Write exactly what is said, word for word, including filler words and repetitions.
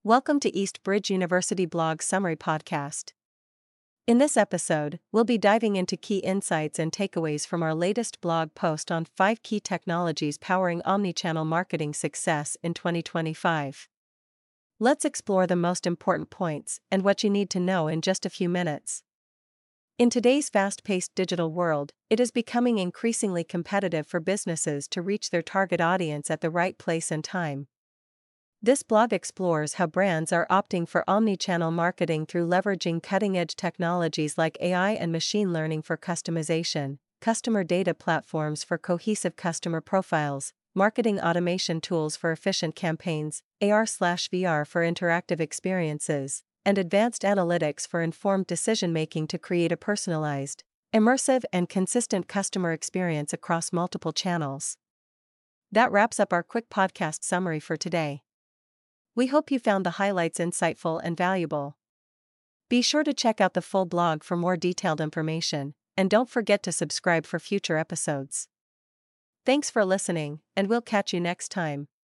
Welcome to East Bridge University Blog Summary Podcast. In this episode, we'll be diving into key insights and takeaways from our latest blog post on five key technologies powering omnichannel marketing success in twenty twenty-five. Let's explore the most important points and what you need to know in just a few minutes. In today's fast-paced digital world, it is becoming increasingly competitive for businesses to reach their target audience at the right place and time. This blog explores how brands are opting for omnichannel marketing through leveraging cutting-edge technologies like A I and machine learning for customization, customer data platforms for cohesive customer profiles, marketing automation tools for efficient campaigns, A R/V R for interactive experiences, and advanced analytics for informed decision-making to create a personalized, immersive, and consistent customer experience across multiple channels. That wraps up our quick podcast summary for today. We hope you found the highlights insightful and valuable. Be sure to check out the full blog for more detailed information, and don't forget to subscribe for future episodes. Thanks for listening, and we'll catch you next time.